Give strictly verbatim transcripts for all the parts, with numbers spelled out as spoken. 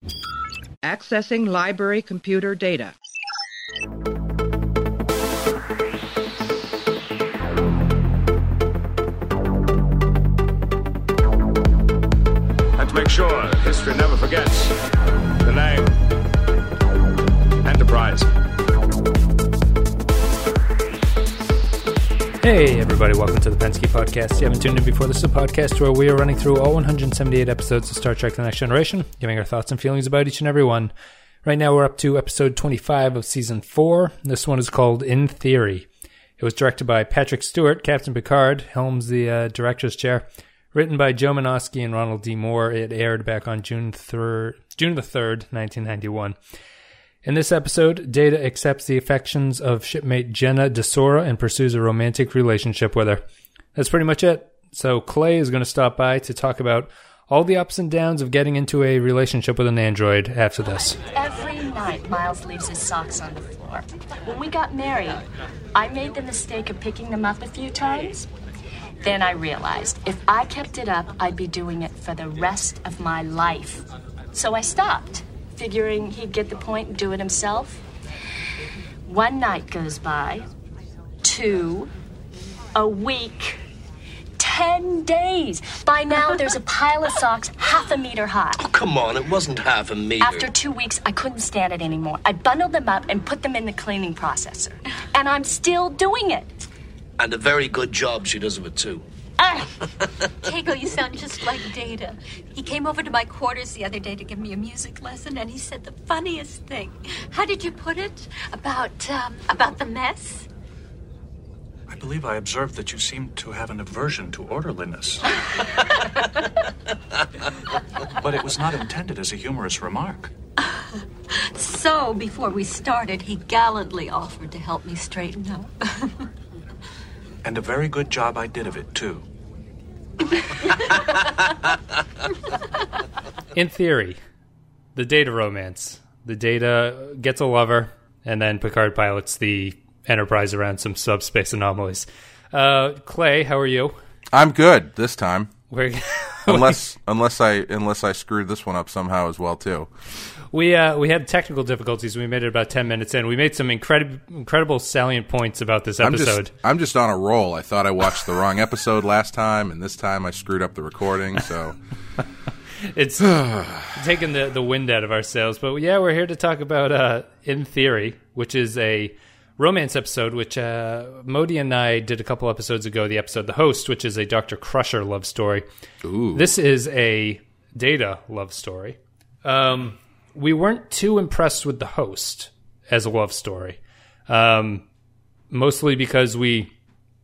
Accessing library computer data. And to make sure history never forgets the name Enterprise. Hey everybody, welcome to the Pensky Podcast. You haven't tuned in before, this is a podcast where we are running through all one hundred seventy-eight episodes of Star Trek The Next Generation, giving our thoughts and feelings about each and every one. Right now we're up to episode twenty-five of season four. This one is called In Theory. It was directed by Patrick Stewart, Captain Picard, helms the uh, director's chair. Written by Joe Menosky and Ronald D. Moore. It aired back on June third, June the third, nineteen ninety-one. In this episode, Data accepts the affections of shipmate Jenna Desora and pursues a romantic relationship with her. That's pretty much it. So Clay is going to stop by to talk about all the ups and downs of getting into a relationship with an android after this. Every night, Miles leaves his socks on the floor. When we got married, I made the mistake of picking them up a few times. Then I realized if I kept it up, I'd be doing it for the rest of my life. So I stopped, figuring he'd get the point and do it himself. One night goes by, two, a week, ten days. By now, there's a pile of socks half a meter high. Oh, come on, it wasn't half a meter. After two weeks, I couldn't stand it anymore. I bundled them up and put them in the cleaning processor. And I'm still doing it. And a very good job she does of it, too. Ah. Keiko, you sound just like Data. He came over to my quarters the other day to give me a music lesson, and he said the funniest thing. How did you put it? About, um, about the mess? I believe I observed that you seemed to have an aversion to orderliness. But it was not intended as a humorous remark. So, before we started, he gallantly offered to help me straighten up. And a very good job I did of it, too. In Theory, the Data romance. The Data gets a lover, and then Picard pilots the Enterprise around some subspace anomalies. Uh, Clay, how are you? I'm good this time. We're unless unless I unless I screwed this one up somehow as well too. We uh, we had technical difficulties. We made it about ten minutes in. We made some incredible incredible salient points about this episode. I'm just, I'm just on a roll. I thought I watched the wrong episode last time, and this time I screwed up the recording. So it's taking the, the wind out of our sails. But yeah, we're here to talk about uh, In Theory, which is a romance episode, which uh, Modi and I did a couple episodes ago. The episode The Host, which is a Doctor Crusher love story. Ooh. This is a Data love story. Um... We weren't too impressed with The Host as a love story, um, mostly because we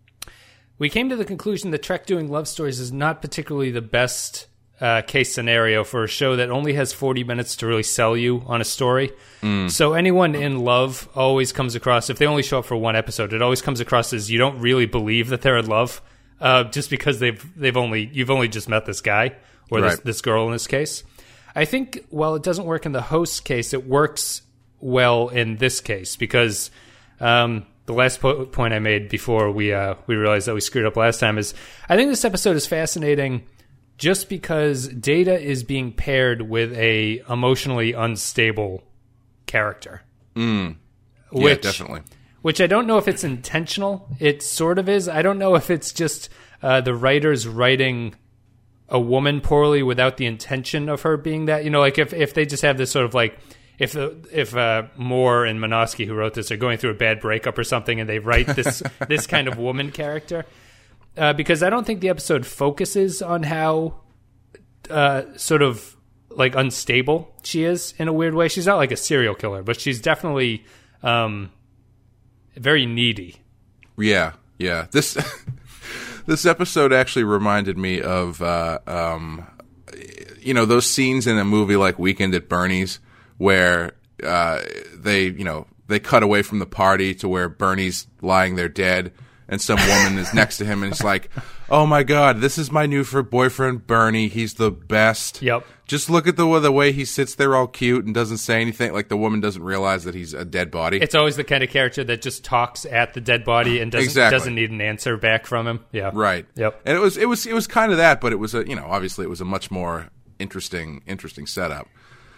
we came to the conclusion that Trek doing love stories is not particularly the best uh, case scenario for a show that only has forty minutes to really sell you on a story. Mm. So anyone in love always comes across, if they only show up for one episode, it always comes across as you don't really believe that they're in love, uh, just because they've they've only you've only just met this guy or right. this, this girl in this case. I think while it doesn't work in the Host case, it works well in this case because um, the last po- point I made before we uh, we realized that we screwed up last time is I think this episode is fascinating just because Data is being paired with a emotionally unstable character. Mm. Yeah, which, definitely. Which I don't know if it's intentional. It sort of is. I don't know if it's just uh, the writers writing a woman poorly without the intention of her being that, you know, like if, if they just have this sort of like, if the, if uh, Moore and Menosky, who wrote this, are going through a bad breakup or something and they write this this kind of woman character, uh, because I don't think the episode focuses on how uh, sort of like unstable she is in a weird way. She's not like a serial killer, but she's definitely um, very needy. Yeah, yeah. This... This episode actually reminded me of, uh, um, you know, those scenes in a movie like Weekend at Bernie's where uh, they, you know, they cut away from the party to where Bernie's lying there dead and some woman is next to him and it's like, oh my God, this is my new boyfriend Bernie. He's the best. Yep. Just look at the the way he sits there all cute and doesn't say anything. Like the woman doesn't realize that he's a dead body. It's always the kind of character that just talks at the dead body and doesn't exactly. doesn't need an answer back from him. Yeah. Right. Yep. And it was it was it was kind of that, but it was a you know obviously it was a much more interesting interesting setup.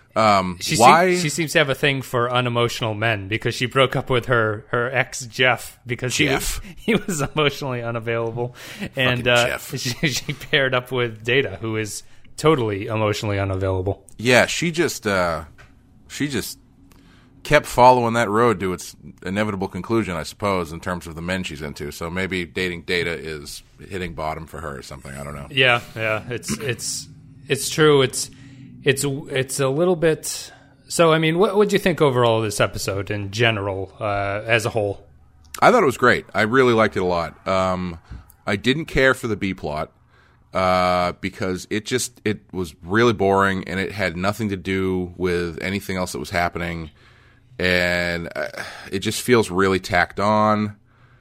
Um, She, why? se- she seems to have a thing for unemotional men because she broke up with her, her ex Jeff because Jeff. he was, he was emotionally unavailable, and uh, Jeff. she, she paired up with Data, who is totally emotionally unavailable. Yeah, she just uh, she just kept following that road to its inevitable conclusion, I suppose, in terms of the men she's into. So maybe dating Data is hitting bottom for her or something. I don't know. Yeah, yeah, it's it's it's true. It's it's it's a little bit. So, I mean, what would you think overall of this episode in general, uh, as a whole? I thought it was great. I really liked it a lot. Um, I didn't care for the B plot uh, because it just it was really boring and it had nothing to do with anything else that was happening, and uh, it just feels really tacked on.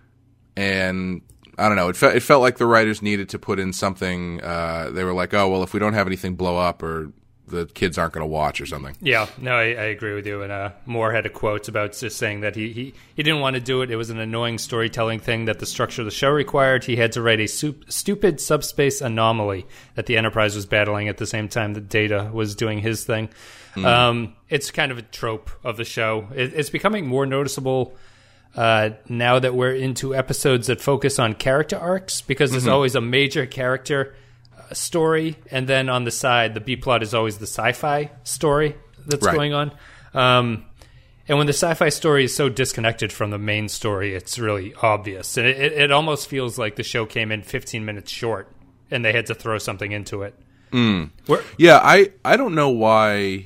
And I don't know. It felt it felt like the writers needed to put in something. Uh, they were like, "Oh well, if we don't have anything blow up or the kids aren't going to watch or something." Yeah, no, I, I agree with you. And uh, Moore had a quote about just saying that he, he, he didn't want to do it. It was an annoying storytelling thing that the structure of the show required. He had to write a sup- stupid subspace anomaly that the Enterprise was battling at the same time that Data was doing his thing. Mm. Um, it's kind of a trope of the show. It, it's becoming more noticeable uh, now that we're into episodes that focus on character arcs because there's mm-hmm. always a major character story, and then on the side, the B plot is always the sci-fi story that's right. going on. Um, and when the sci-fi story is so disconnected from the main story, it's really obvious. And it, it almost feels like the show came in fifteen minutes short, and they had to throw something into it. Mm. Yeah, I, I don't know why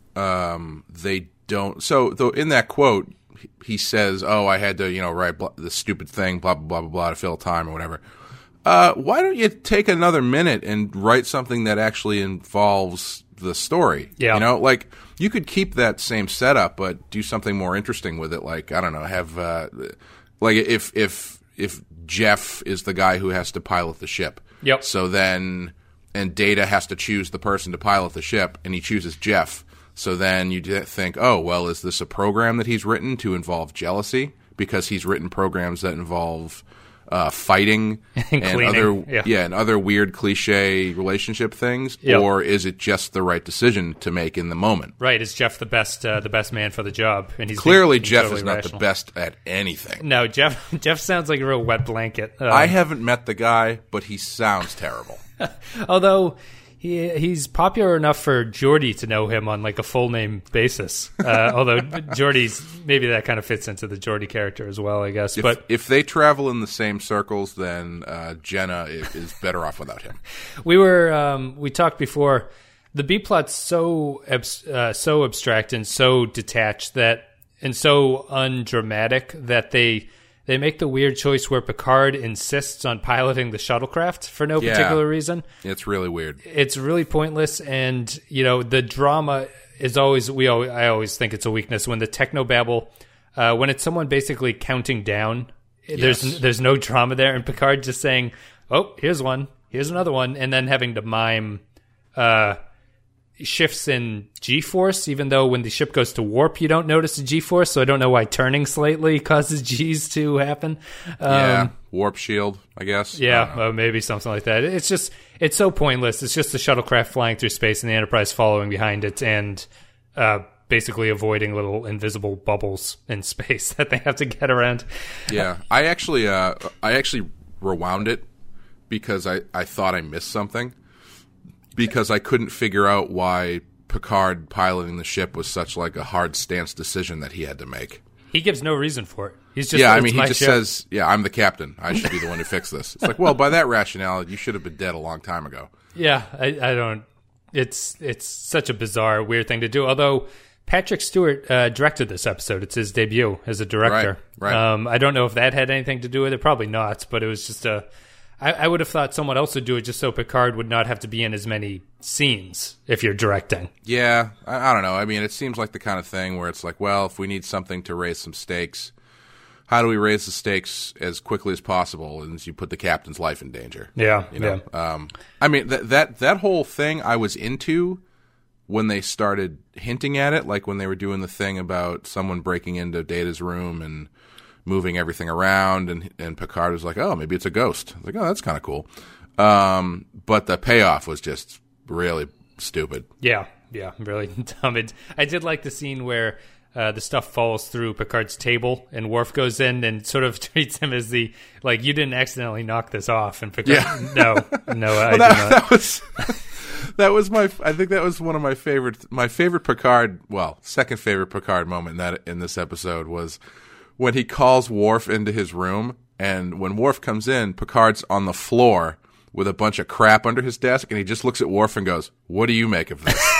um, they don't. So, though, in that quote, he says, "Oh, I had to, you know, write blah, the stupid thing, blah blah blah blah blah, to fill time or whatever." Uh, why don't you take another minute and write something that actually involves the story? Yeah. You know, like, you could keep that same setup, but do something more interesting with it. Like, I don't know, have, uh, like, if, if, if Jeff is the guy who has to pilot the ship. Yep. So then, and Data has to choose the person to pilot the ship, and he chooses Jeff. So then you think, oh, well, is this a program that he's written to involve jealousy? Because he's written programs that involve Uh, fighting and, and other yeah. yeah and other weird cliche relationship things, yep. or is it just the right decision to make in the moment? Right? Is Jeff the best uh, the best man for the job? And he's clearly being, Jeff totally is not rational. the best at anything. No, Jeff Jeff sounds like a real wet blanket. Uh, I haven't met the guy, but he sounds terrible. Although he he's popular enough for Geordi to know him on like a full name basis. Uh, although Geordi's maybe that kind of fits into the Geordi character as well, I guess. If, but if they travel in the same circles, then uh, Jenna is, is better off without him. We were um, we talked before. The B plot's so abs- uh, so abstract and so detached that and so undramatic that they. They make the weird choice where Picard insists on piloting the shuttlecraft for no yeah, particular reason. It's really weird. It's really pointless, and you know the drama is always we. Always, I always think it's a weakness when the technobabble, uh, when it's someone basically counting down. Yes. There's there's no drama there, and Picard just saying, "Oh, here's one, here's another one," and then having to mime. Uh, shifts in G-force, even though when the ship goes to warp, you don't notice the G-force, so I don't know why turning slightly causes G's to happen. Um, yeah, warp shield, I guess. Yeah, uh, maybe something like that. It's just, it's so pointless. It's just the shuttlecraft flying through space and the Enterprise following behind it and uh, basically avoiding little invisible bubbles in space that they have to get around. Yeah, I actually, uh, I actually rewound it because I, I thought I missed something. Because I couldn't figure out why Picard piloting the ship was such like a hard stance decision that he had to make. He gives no reason for it. He's just yeah, like, I mean, he just ship. says, "Yeah, I'm the captain. I should be the one who fixed this." It's like, well, by that rationale, you should have been dead a long time ago. Yeah, I, I don't. It's it's such a bizarre, weird thing to do. Although Patrick Stewart uh, directed this episode, it's his debut as a director. Right. right. Um, I don't know if that had anything to do with it. Probably not. But it was just a. I, I would have thought someone else would do it just so Picard would not have to be in as many scenes if you're directing. Yeah, I, I don't know. I mean, it seems like the kind of thing where it's like, well, if we need something to raise some stakes, how do we raise the stakes as quickly as possible? And you put the captain's life in danger. Yeah, you know. Yeah. Um, I mean, that that that whole thing I was into when they started hinting at it, like when they were doing the thing about someone breaking into Data's room and moving everything around, and and Picard was like, oh, maybe it's a ghost. I was like, oh, that's kind of cool. Um, but the payoff was just really stupid. Yeah, yeah, really dumb. It, I did like the scene where uh, the stuff falls through Picard's table and Worf goes in and sort of treats him as the, like, you didn't accidentally knock this off. And Picard, yeah. no, no, I well, that, did not. That was, that was my, I think that was one of my favorite, my favorite Picard, well, second favorite Picard moment in, that, in this episode was when he calls Worf into his room. And when Worf comes in, Picard's on the floor with a bunch of crap under his desk, and he just looks at Worf and goes, "What do you make of this?"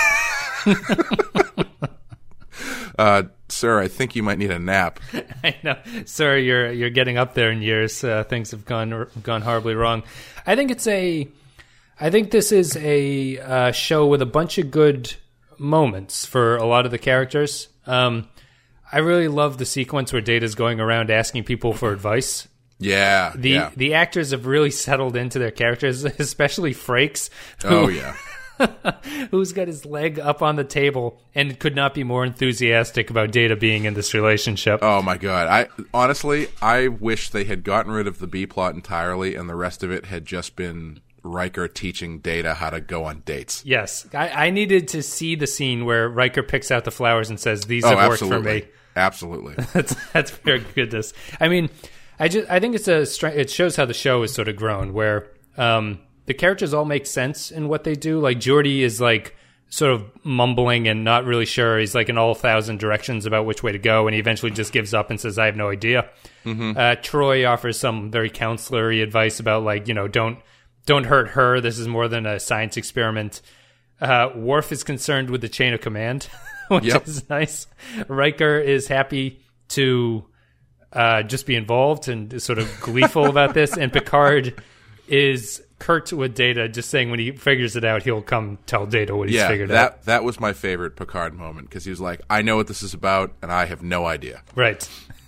uh, sir, I think you might need a nap. I know, sir. You're you're getting up there in years. Uh, things have gone gone horribly wrong. I think it's a. I think this is a uh, show with a bunch of good moments for a lot of the characters. Um, I really love the sequence where Data's going around asking people for advice. Yeah, the yeah. the actors have really settled into their characters, especially Frakes. Who, oh yeah, who's got his leg up on the table and could not be more enthusiastic about Data being in this relationship. Oh my god! I honestly, I wish they had gotten rid of the B plot entirely, and the rest of it had just been Riker teaching Data how to go on dates. Yes, I, I needed to see the scene where Riker picks out the flowers and says, "These oh, have absolutely. worked for me." Absolutely, that's that's pure goodness. I mean. I just I think it's a it shows how the show has sort of grown, where um, the characters all make sense in what they do. Like Geordi is like sort of mumbling and not really sure. He's like in all thousand directions about which way to go, and he eventually just gives up and says, "I have no idea." Mm-hmm. Uh, Troy offers some very counselor-y advice about like you know don't don't hurt her. This is more than a science experiment. Uh, Worf is concerned with the chain of command, which yep. is nice. Riker is happy to. Uh, just be involved and is sort of gleeful about this. And Picard is curt with Data, just saying when he figures it out, he'll come tell Data what he's yeah, figured that, out. That was my favorite Picard moment, because he was like, I know what this is about, and I have no idea. Right.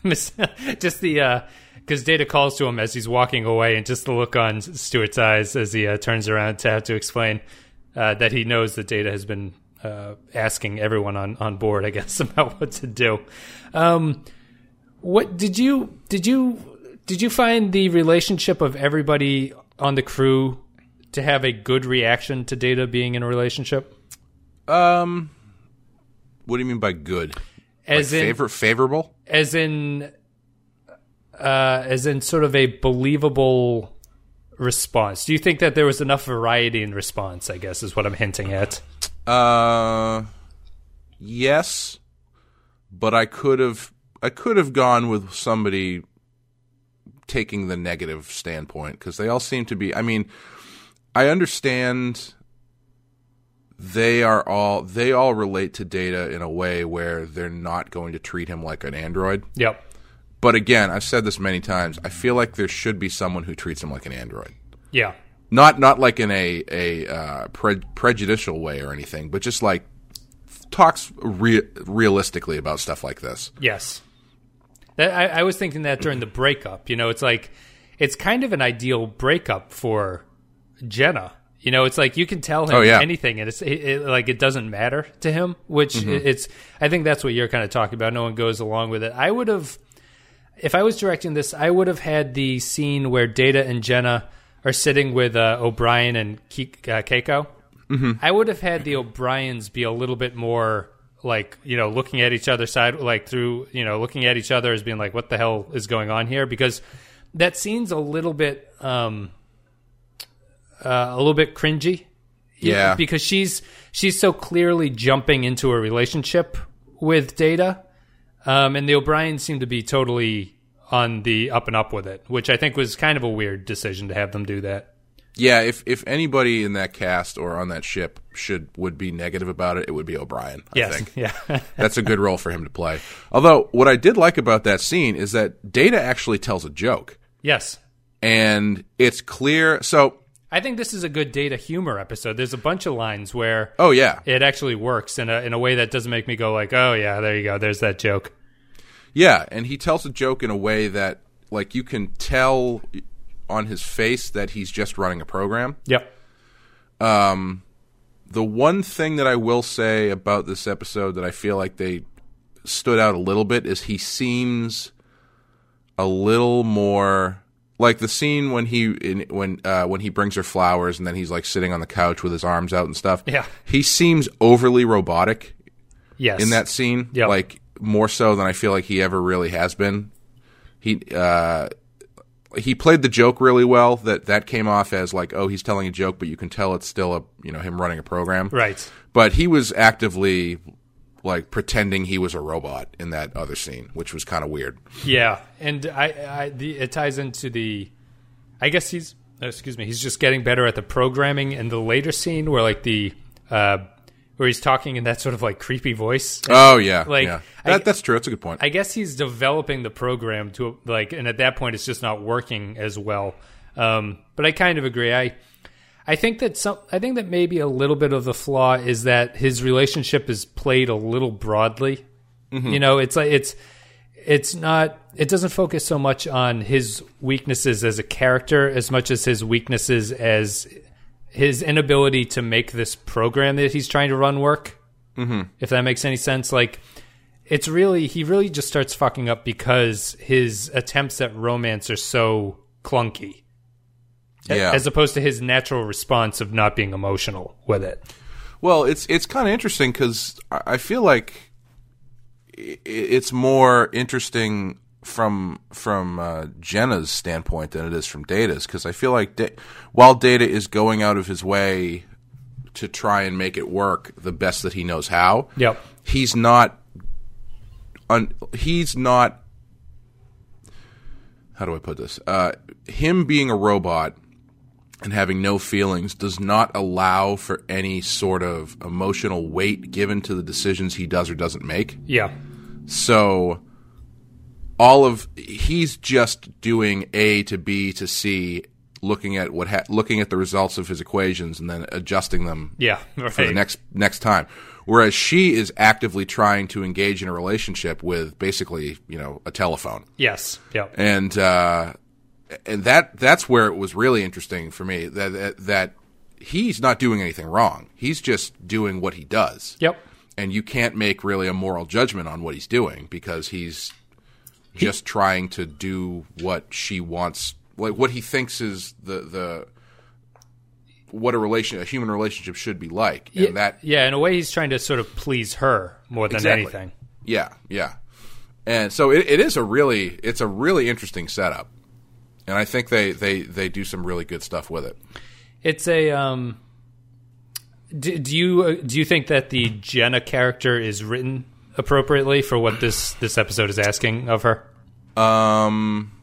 Just the... Because uh, Data calls to him as he's walking away, and just the look on Stewart's eyes as he uh, turns around to have to explain uh, that he knows that Data has been uh, asking everyone on, on board, I guess, about what to do. Um... What did you did you did you find the relationship of everybody on the crew to have a good reaction to Data being in a relationship? Um, what do you mean by good? As like in favor, favorable? As in, uh, as in sort of a believable response. Do you think that there was enough variety in response? I guess is what I'm hinting at. Uh, yes, but I could have. I could have gone with somebody taking the negative standpoint, because they all seem to be. I mean, I understand they are all they all relate to Data in a way where they're not going to treat him like an android. Yep. But again, I've said this many times. I feel like there should be someone who treats him like an android. Yeah. Not not like in a a uh, pre- prejudicial way or anything, but just like talks re- realistically about stuff like this. Yes. That, I, I was thinking that during the breakup. You know, it's like, it's kind of an ideal breakup for Jenna. You know, it's like you can tell him oh, yeah. anything, and it's it, it, like it doesn't matter to him. Which mm-hmm. it, it's, I think that's what you're kind of talking about. No one goes along with it. I would have, if I was directing this, I would have had the scene where Data and Jenna are sitting with uh, O'Brien and Ke- uh, Keiko. Mm-hmm. I would have had the O'Briens be a little bit more. Like, you know, looking at each other side, like through, you know, looking at each other as being like, what the hell is going on here? Because that scene's a little bit, um, uh, a little bit cringy. Yeah. Know, because she's, she's so clearly jumping into a relationship with Data. Um, and the O'Briens seem to be totally on the up and up with it, which I think was kind of a weird decision to have them do that. Yeah, if if anybody in that cast or on that ship should would be negative about it, it would be O'Brien, I yes. think. Yeah. That's a good role for him to play. Although, what I did like about that scene is that Data actually tells a joke. Yes. And it's clear. So I think this is a good Data humor episode. There's a bunch of lines where oh yeah, it actually works in a in a way that doesn't make me go like, oh yeah, there you go, there's that joke. Yeah, and he tells a joke in a way that like you can tell on his face that he's just running a program. Yep. Um, the one thing that I will say about this episode that I feel like they stood out a little bit is he seems a little more like the scene when he in, when uh, when he brings her flowers and then he's like sitting on the couch with his arms out and stuff. Yeah, he seems overly robotic. Yes, in that scene, yep. like more so than I feel like he ever really has been. He uh, he played the joke really well. That that came off as like, oh, he's telling a joke, but you can tell it's still a you know him running a program. Right. But he was actively like pretending he was a robot in that other scene, which was kind of weird. Yeah, and I, I the, it ties into the. I guess he's excuse me. He's just getting better at the programming in the later scene where like the uh, where he's talking in that sort of like creepy voice. Oh yeah, like yeah. That, I, that's true. That's a good point. I guess he's developing the program to like, and at that point, it's just not working as well. Um, but I kind of agree. I. I think that some. I think that maybe a little bit of the flaw is that his relationship is played a little broadly. Mm-hmm. You know, it's like it's it's not. It doesn't focus so much on his weaknesses as a character as much as his weaknesses as his inability to make this program that he's trying to run work. Mm-hmm. If that makes any sense, like it's really he really just starts fucking up because his attempts at romance are so clunky. Yeah. As opposed to his natural response of not being emotional with it. Well, it's it's kind of interesting because I feel like it's more interesting from from uh, Jenna's standpoint than it is from Data's, because I feel like da- while Data is going out of his way to try and make it work the best that he knows how, yep. he's not un- he's not how do I put this? Uh, him being a robot and having no feelings does not allow for any sort of emotional weight given to the decisions he does or doesn't make. Yeah. So all of he's just doing A to B to C, looking at what ha- looking at the results of his equations and then adjusting them. Yeah, right. For the next next time. Whereas she is actively trying to engage in a relationship with basically, you know, a telephone. Yes. Yeah. And uh And that that's where it was really interesting for me, that, that that he's not doing anything wrong. He's just doing what he does. Yep. And you can't make really a moral judgment on what he's doing because he's he, just trying to do what she wants, like what he thinks is the the what a relation a human relationship should be like. And yeah, that yeah, in a way he's trying to sort of please her more than exactly. anything. Yeah, yeah. And so it, it is a really it's a really interesting setup. And I think they, they, they do some really good stuff with it. It's a. Um, do, do you do you think that the Jenna character is written appropriately for what this, this episode is asking of her? Um,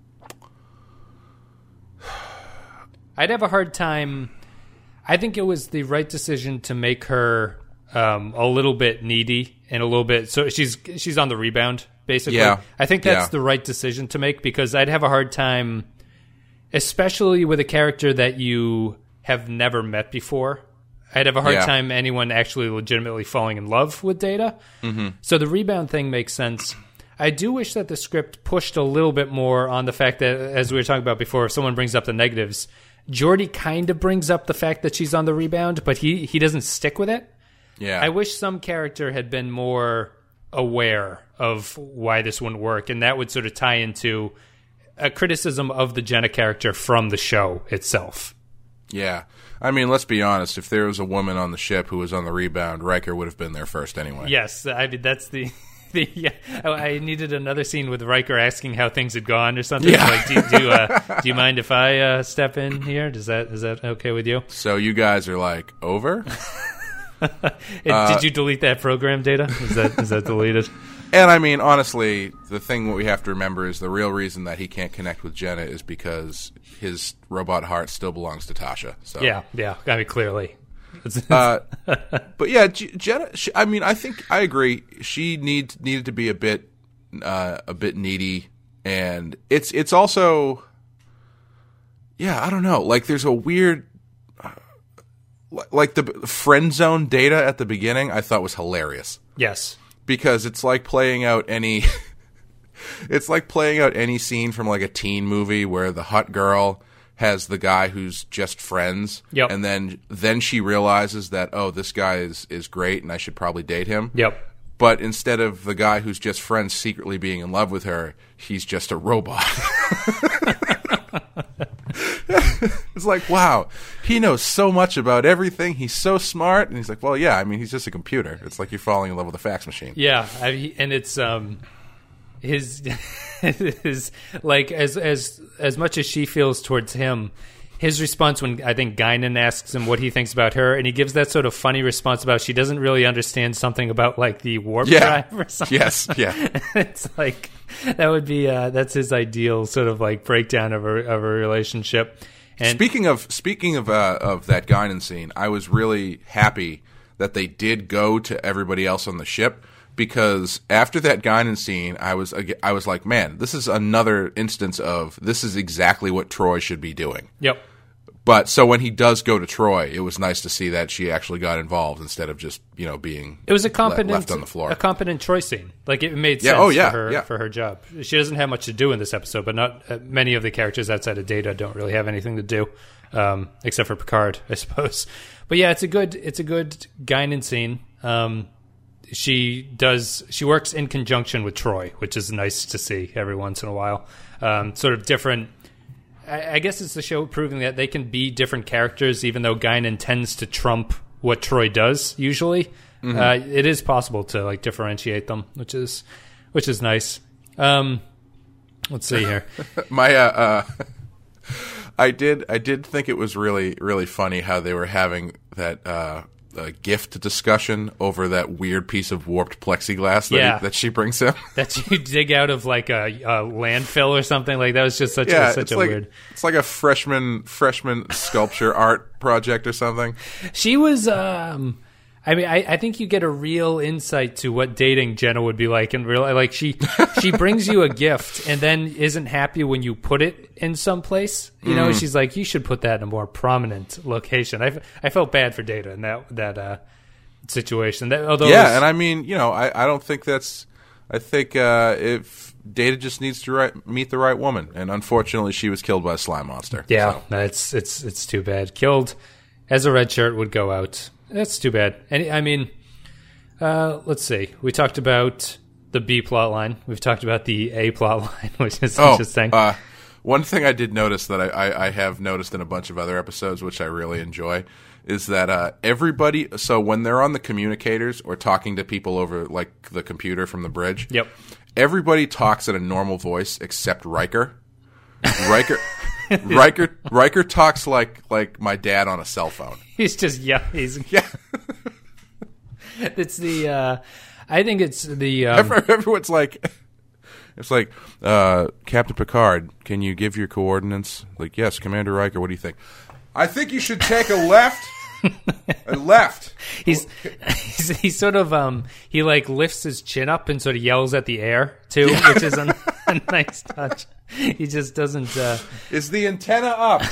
I'd have a hard time. I think it was the right decision to make her um, a little bit needy and a little bit. So she's she's on the rebound. Basically, yeah. I think that's yeah. the right decision to make because I'd have a hard time, especially with a character that you have never met before. I'd have a hard yeah. time anyone actually legitimately falling in love with Data. Mm-hmm. So the rebound thing makes sense. I do wish that the script pushed a little bit more on the fact that, as we were talking about before, if someone brings up the negatives, Geordi kind of brings up the fact that she's on the rebound, but he, he doesn't stick with it. Yeah, I wish some character had been more aware of why this wouldn't work, and that would sort of tie into a criticism of the Jenna character from the show itself. Yeah. I mean, let's be honest. If there was a woman on the ship who was on the rebound, Riker would have been there first anyway. Yes. I mean, that's the... the yeah, I needed another scene with Riker asking how things had gone or something. Yeah. Like, do, do, uh, do you mind if I uh, step in here? Does that is that okay with you? So you guys are like, over? it, uh, did you delete that program, Data? Is that is that deleted? And I mean, honestly, the thing what we have to remember is the real reason that he can't connect with Jenna is because his robot heart still belongs to Tasha. So yeah, yeah. I mean, clearly. uh, but yeah, G- Jenna. She, I mean, I think I agree. She need needed to be a bit, uh, a bit needy, and it's it's also, yeah, I don't know. Like, there's a weird, uh, like the friend zone Data at the beginning. I thought was hilarious. Yes. Because it's like playing out any it's like playing out any scene from like a teen movie where the hot girl has the guy who's just friends, yep. and then then she realizes that, oh, this guy is, is great and I should probably date him. Yep. But instead of the guy who's just friends secretly being in love with her, he's just a robot. It's like, wow, he knows so much about everything. He's so smart. And he's like, well, yeah, I mean, he's just a computer. It's like you're falling in love with a fax machine. Yeah, I, and it's um, his his like as as as much as she feels towards him. His response when I think Guinan asks him what he thinks about her, and he gives that sort of funny response about she doesn't really understand something about like the warp yeah. drive or something. Yes, yeah. It's like that would be uh, that's his ideal sort of like breakdown of a of a relationship. And speaking of speaking of uh, of that Guinan scene, I was really happy that they did go to everybody else on the ship. Because after that Guinan scene, I was I was like, man, this is another instance of this is exactly what Troy should be doing. Yep. But so when he does go to Troy, it was nice to see that she actually got involved instead of just, you know, being it was a competent, left on the floor. A competent Troy scene. Like it made yeah, sense oh, yeah, for her yeah. for her job. She doesn't have much to do in this episode, but not uh, many of the characters outside of Data don't really have anything to do, um, except for Picard, I suppose. But yeah, it's a good it's a good Guinan scene. Um, she does she works in conjunction with Troy, which is nice to see every once in a while. Um, sort of different. I guess it's the show proving that they can be different characters, even though Guinan tends to trump what Troy does usually. Mm-hmm. Uh, it is possible to like differentiate them, which is which is nice. Um, let's see here. My, uh, uh, I did I did think it was really really funny how they were having that uh, uh, gift discussion over that weird piece of warped plexiglass that, yeah. he, that she brings him. That you dig out of like a, a landfill or something. Like that was just such yeah, a, such it's a like, weird. It's like a freshman freshman sculpture art project or something. She was. Um, I mean, I, I think you get a real insight to what dating Jenna would be like in real. Like she she brings you a gift and then isn't happy when you put it in some place. You know, Mm. she's like, you should put that in a more prominent location. I, I felt bad for Data in that that uh, situation. That, although yeah, it was, and I mean, you know, I, I don't think that's. I think uh, if Data just needs to right, meet the right woman, and unfortunately, she was killed by a slime monster. Yeah, so. no, it's it's it's too bad. Killed as a red shirt would go out. That's too bad. And I mean, uh, let's see. We talked about the B plot line. We've talked about the A plot line, which is oh, interesting. Uh, one thing I did notice that I, I, I have noticed in a bunch of other episodes, which I really enjoy, is that uh, everybody. So when they're on the communicators or talking to people over like the computer from the bridge, yep, everybody talks in a normal voice except Riker. Riker. Riker Riker talks like like my dad on a cell phone. He's just yeah. He's yeah. It's the. Uh, I think it's the. Um, Everyone's like, it's like uh, Captain Picard. Can you give your coordinates? Like, yes, Commander Riker. What do you think? I think you should take a left. A left. He's, he's he's sort of um he like lifts his chin up and sort of yells at the air too, yeah. which is a, a nice touch. He just doesn't. Uh, Is the antenna up?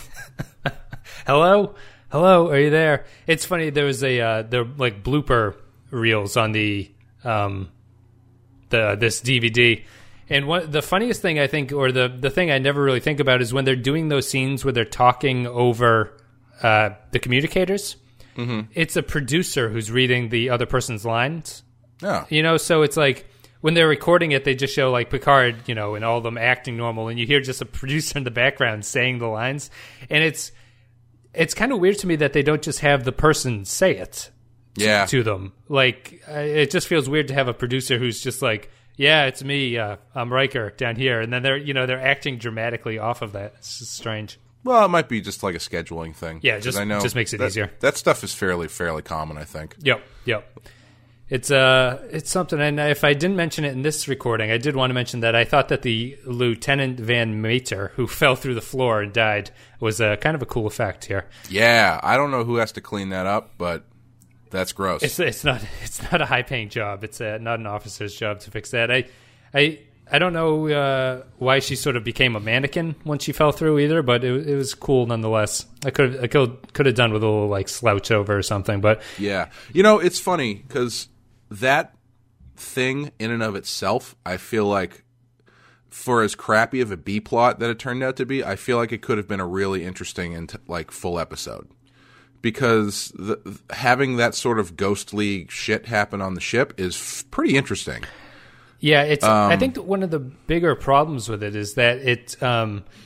Hello, hello, are you there? It's funny. There was a uh, the like blooper reels on the um the this D V D, and what the funniest thing I think, or the the thing I never really think about, is when they're doing those scenes where they're talking over uh, the communicators. Mm-hmm. It's a producer who's reading the other person's lines. Oh, you know, so it's like. When they're recording it, they just show like Picard, you know, and all of them acting normal, and you hear just a producer in the background saying the lines, and it's it's kind of weird to me that they don't just have the person say it, yeah, to, to them. Like uh, it just feels weird to have a producer who's just like, "Yeah, it's me, uh, I'm Riker down here," and then they're you know they're acting dramatically off of that. It's just strange. Well, it might be just like a scheduling thing. Yeah, just I know just makes it that, easier. That stuff is fairly fairly common, I think. Yep, yep. It's uh, it's something, and if I didn't mention it in this recording, I did want to mention that I thought that the Lieutenant Van Meter, who fell through the floor and died, was a kind of a cool effect here. Yeah, I don't know who has to clean that up, but that's gross. It's it's not it's not a high paying job. It's a, not an officer's job to fix that. I I I don't know uh, why she sort of became a mannequin once she fell through either, but it, it was cool nonetheless. I could I could could have done with a little like slouch over or something, but yeah, you know, it's funny because. That thing in and of itself, I feel like for as crappy of a B plot that it turned out to be, I feel like it could have been a really interesting and like full episode. Because the, having that sort of ghostly shit happen on the ship is f- pretty interesting. Yeah, it's. Um, I think that one of the bigger problems with it is that it um,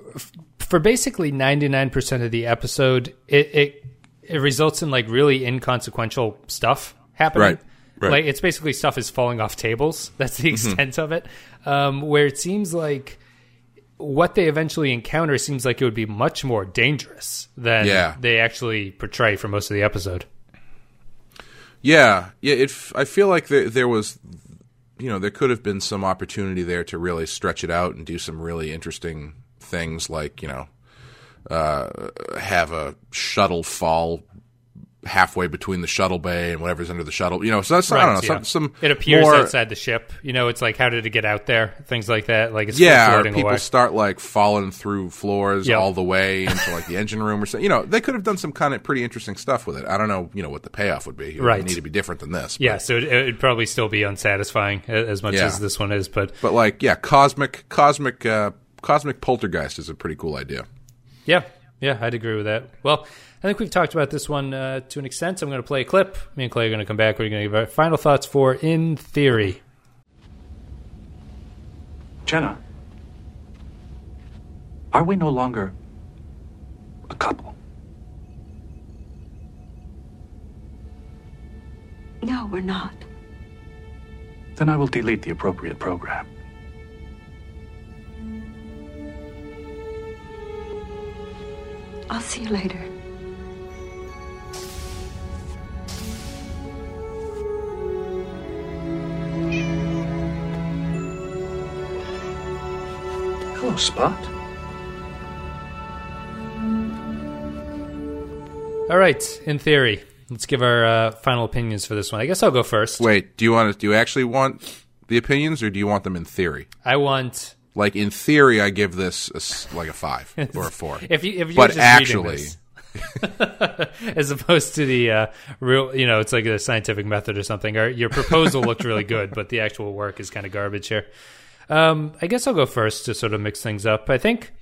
f- for basically ninety-nine percent of the episode, it, it it results in like really inconsequential stuff happening. Right. Right. Like it's basically stuff is falling off tables. That's the extent mm-hmm. of it. Um, where it seems like what they eventually encounter seems like it would be much more dangerous than yeah. they actually portray for most of the episode. Yeah, yeah. It. I feel like there, there was, you know, there could have been some opportunity there to really stretch it out and do some really interesting things, like, you know, uh, have a shuttle fall halfway between the shuttle bay and whatever's under the shuttle. You know, so that's right, I don't know. Yeah. Some, some it appears more, outside the ship. You know, it's like, how did it get out there? Things like that. Like it's yeah, or floating people away. start like falling through floors yep. all the way into like the engine room or something. You know, they could have done some kind of pretty interesting stuff with it. I don't know, you know, what the payoff would be. It right. would need to be different than this. But. Yeah, so it, it'd probably still be unsatisfying as much yeah. as this one is. But but like, yeah, cosmic, cosmic, uh, cosmic poltergeist is a pretty cool idea. Yeah, yeah, I'd agree with that. Well, I think we've talked about this one uh, to an extent. I'm going to play a clip. Me and Clay are going to come back. We're going to give our final thoughts for In Theory. Jenna, are we no longer a couple? No, we're not. Then I will delete the appropriate program. I'll see you later. Hello, Spot. All right, In Theory. Let's give our uh, final opinions for this one. I guess I'll go first. Wait, do you want to, do you actually want the opinions, or do you want them in theory? I want... Like, in theory, I give this a, like a five or a four. if you, if you're but just actually, this, as opposed to the uh, real, you know, it's like a scientific method or something. Or your proposal looked really good, but the actual work is kind of garbage here. Um, I guess I'll go first to sort of mix things up. I think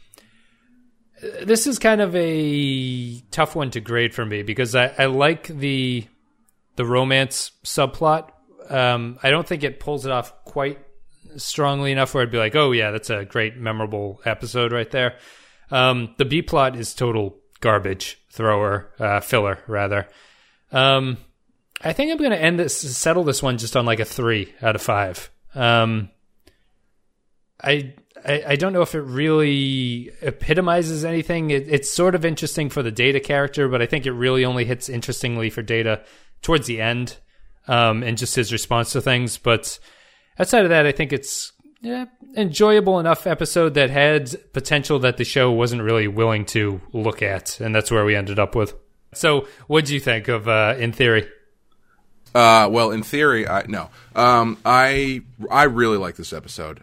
this is kind of a tough one to grade for me because I, I like the the romance subplot. Um, I don't think it pulls it off quite strongly enough where I'd be like, oh yeah, that's a great memorable episode right there. Um, the B plot is total garbage thrower, uh, filler rather. Um, I think I'm going to end this, settle this one just on like a three out of five. Um, I, I, I don't know if it really epitomizes anything. It, it's sort of interesting for the Data character, but I think it really only hits interestingly for Data towards the end, um, and just his response to things. But outside of that, I think it's yeah, enjoyable enough episode that had potential that the show wasn't really willing to look at, and that's where we ended up with. So, what do you think of uh, In Theory? Uh, well, in theory, I no. Um, I I really like this episode.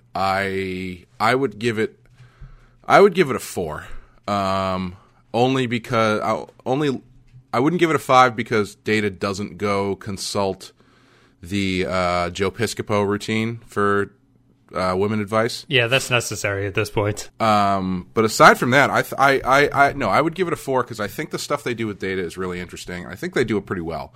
I I would give it I would give it a four. Um, only because I only I wouldn't give it a five because Data doesn't go consult the uh, Joe Piscopo routine for uh, women advice. Yeah, that's necessary at this point. Um, but aside from that, I, th- I, I, I, no, I would give it a four because I think the stuff they do with Data is really interesting. I think they do it pretty well.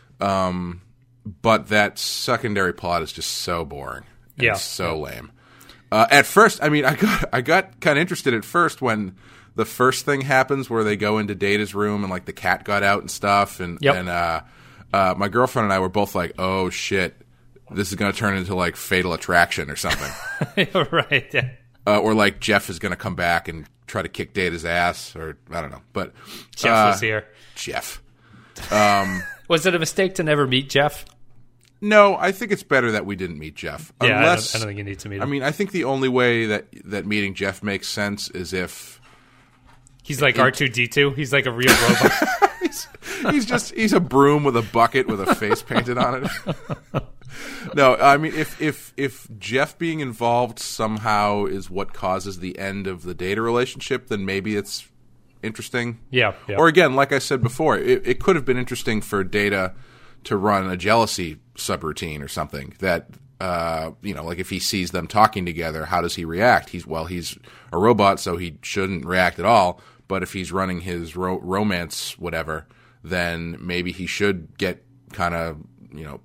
Um, but that secondary plot is just so boring. And yeah, so lame. Uh, at first, I mean, I got, I got kind of interested at first when the first thing happens where they go into Data's room and like the cat got out and stuff, and yep. and uh. Uh, my girlfriend and I were both like, oh, shit, this is going to turn into, like, Fatal Attraction or something. Right, yeah. Uh, or, like, Jeff is going to come back and try to kick Data's ass, or I don't know. But Jeff uh, was here. Jeff. Um, was it a mistake to never meet Jeff? No, I think it's better that we didn't meet Jeff. Yeah, Unless, I, don't, I don't think you need to meet him. I mean, I think the only way that, that meeting Jeff makes sense is if... He's like R two D two. He's like a real robot. he's, he's just he's a broom with a bucket with a face painted on it. No, I mean if if if Jeff being involved somehow is what causes the end of the Data relationship, then maybe it's interesting. Yeah. yeah. Or again, like I said before, it, it could have been interesting for Data to run a jealousy subroutine or something that. Uh, you know, like if he sees them talking together, how does he react? He's well, he's a robot, so he shouldn't react at all. But if he's running his ro- romance whatever, then maybe he should get kind of, you know,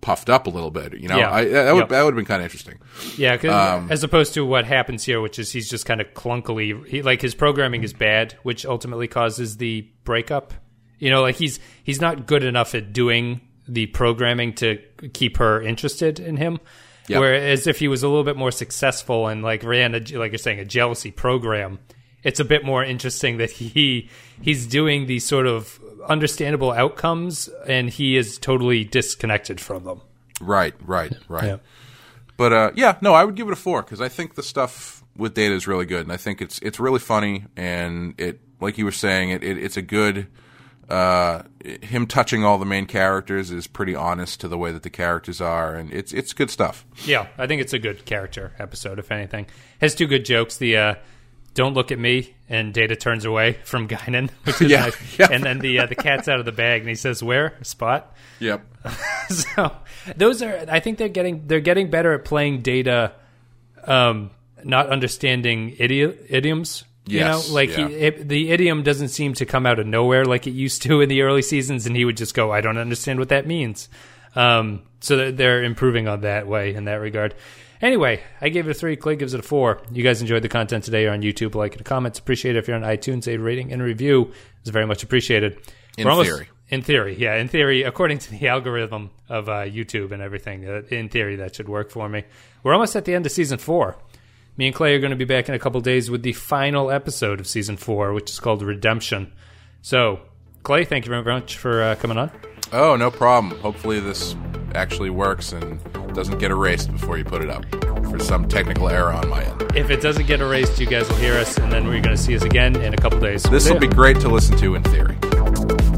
puffed up a little bit. You know, Yeah. I, that would Yep. that would have been kind of interesting. Yeah, 'cause Um, as opposed to what happens here, which is he's just kind of clunkily, he, like his programming is bad, which ultimately causes the breakup. You know, like he's he's not good enough at doing the programming to keep her interested in him. Yep. Whereas if he was a little bit more successful and like ran, a, like you're saying, a jealousy program, it's a bit more interesting that he he's doing these sort of understandable outcomes and he is totally disconnected from them. Right, right, right. Yeah. But uh, yeah, no, I would give it a four because I think the stuff with Data is really good, and I think it's it's really funny, and it, like you were saying, it, it it's a good. Uh, him touching all the main characters is pretty honest to the way that the characters are, and it's it's good stuff. Yeah, I think it's a good character episode, if anything. Has two good jokes. The uh, "Don't look at me" and Data turns away from Guinan, which is Yeah, nice. yeah. And then the uh, the cat's out of the bag, and he says, "Where? Spot." Yep. So those are. I think they're getting they're getting better at playing Data, um, not understanding idi- idioms. You Yes, know, like yeah. he, it, the idiom doesn't seem to come out of nowhere like it used to in the early seasons, and he would just go, "I don't understand what that means." Um, so that they're improving on that way in that regard. Anyway, I gave it a three. Clay gives it a four. You guys enjoyed the content today? You're on YouTube. Like and comments. Appreciate it. If you're on iTunes, a rating and review is very much appreciated. In We're almost- theory. In theory, yeah. In theory, according to the algorithm of uh, YouTube and everything, uh, in theory, that should work for me. We're almost at the end of season four. Me and Clay are going to be back in a couple days with the final episode of season four, which is called Redemption. So, Clay, thank you very much for uh, coming on. Oh, no problem. Hopefully this actually works and doesn't get erased before you put it up for some technical error on my end. If it doesn't get erased, you guys will hear us, and then we're going to see us again in a couple days. This See will ya. be great to listen to in theory.